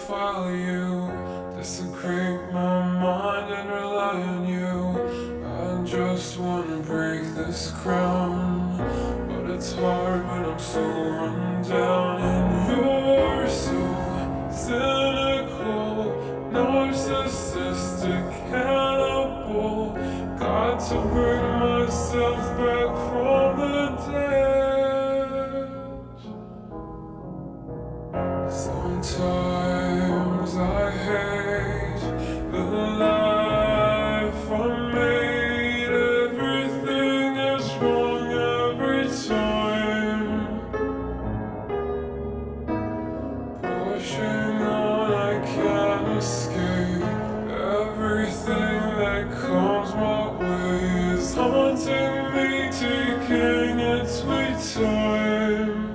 follow you, desecrate my mind and rely on you. I just wanna break this crown, but it's hard when I'm so run down. And you're so cynical, narcissistic, cannibal. Got to bring myself back from the dead. Sometimes I hate the life I made. Everything is wrong every time. Pushing on, I can't escape. Everything that comes my way is haunting me, taking its sweet time.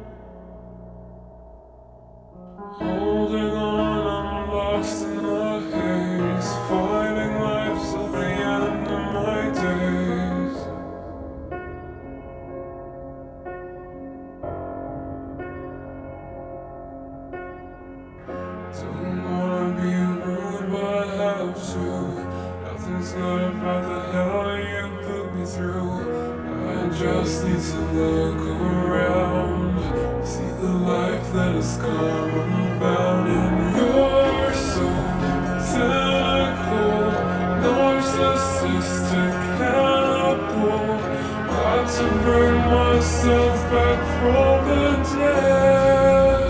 Holding on, I'm lost in the haze, fighting life till the end of my days. Don't wanna be rude, but I have to. Nothing's good about the hell you put me through. I just need to look around, see the life that has come unbound. And you're so cynical, narcissistic, cannibal. Got to bring myself back from the dead.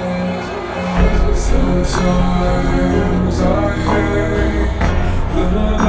Sometimes I hate the